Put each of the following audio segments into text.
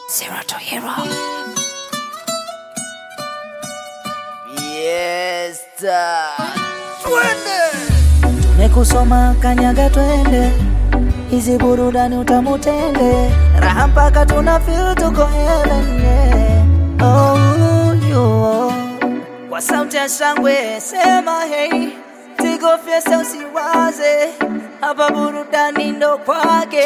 Zero to hero. Yes, twende. Tumekusoma kanyaga twende, hizi burudani utamutende, raha mpaka tuna feel tuko heaven, yeah. Oh, yo. Kwa sauti ya shangwe sema hey, Tigo Fiesta usiwaze, hapa burudani ndo kwake.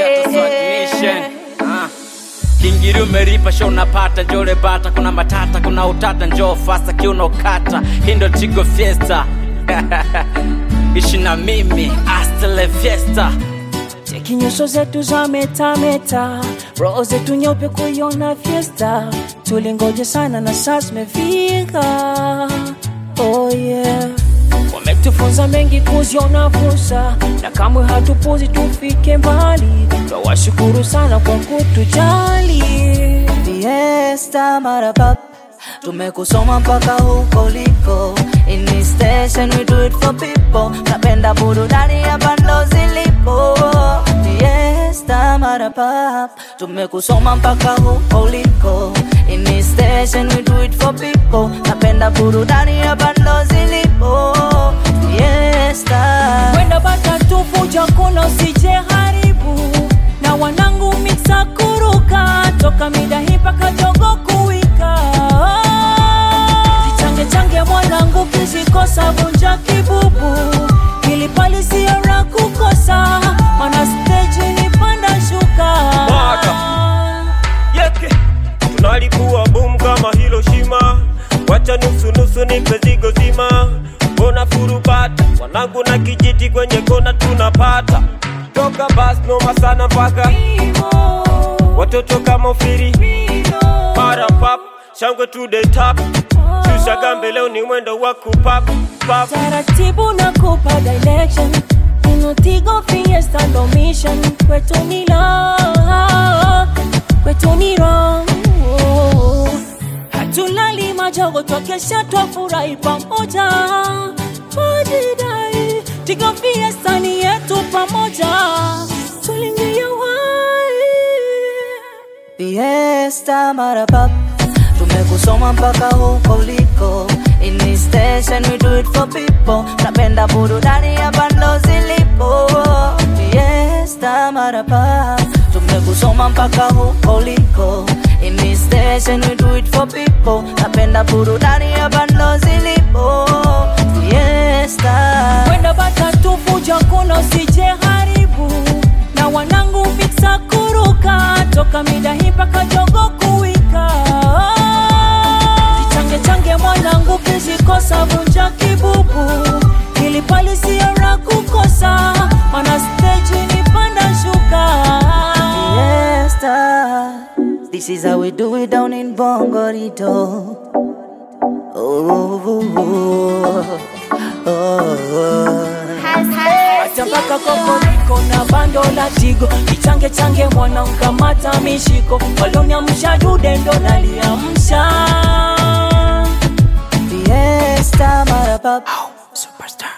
Kingiri umeripa show unapata, njole bata, kuna matata, kuna utata, njoo fasta kiuno kata, hindo Tigo Fiesta. Ishi na mimi, hasta la fiesta. Cheki nyuso zetu za meta meta, roho zetu nyeupe kuiona fiesta. Tulingoje sana na sasa mefika, oh yeah. Wametufunza mengi kuziona fursa, na kamwe hatupuzi tufike mbali. Twawashukuru sana kwa kutujali. Fiesta marapap, tumekusoma mpaka huko liko. In this station we do it for people, napenda burudani ya bando zilipo. Fiesta marapap, tumekusoma mpaka huko liko. In this station we do it for people, napenda burudani ya bando zilipo. Fiesta wenda bata tufuja kuna usije haribu, na wanangu mixa kuruka, toka mida hii mpaka jogo kuwika. Change change mwanangu kizikosa vunja kibubu, ili palisi ya kukosa, mana stage ni panda shuka. Yeke, tunalikuwa boom kama Hiroshima, wacha nusu nusu nipe zigo zima. Bona furupata, wanangu na kijiti kwenye kona tunapata. Toka bas noma sana mpaka watoto kama ufiri para pap, shangwe to the top. Shusha gambe leo ni mwendo wa kupap pap. Taratibu na kupa direction, ino Tigo Fiesta ndo mission. Kwetu ni love, kwetu ni wrong. Hatulali majogo twakesha twafurahi pamoja. Wajidai, Tigo Fiesta ni yetu pamoja. Tulingia wai. Fiesta marapap, tumekusoma mpaka huko liko. In this station we do it for people, napenda burudani ya bando zilipo. Fiesta marapap, tumekusoma mpaka huko liko. In this station we do it for people, napenda burudani ya bando zilipo. Fiesta wenda bata tufuja kuna usije haribu, na wanangu mixa kuruka, toka mida hii mpaka jogo kuwika. Change change mwanangu kizikosa vunja kibubu, ili palisi ya kukosa, mana stage ni panda shuka. Fiesta, this is how we do it down in Bongorito. Mpaka kokoriko na bando la Tigo, ichange change mwana mkamata mishiko, waloni amsha dude ndo naliamsha. Fiesta marapap, Superstar.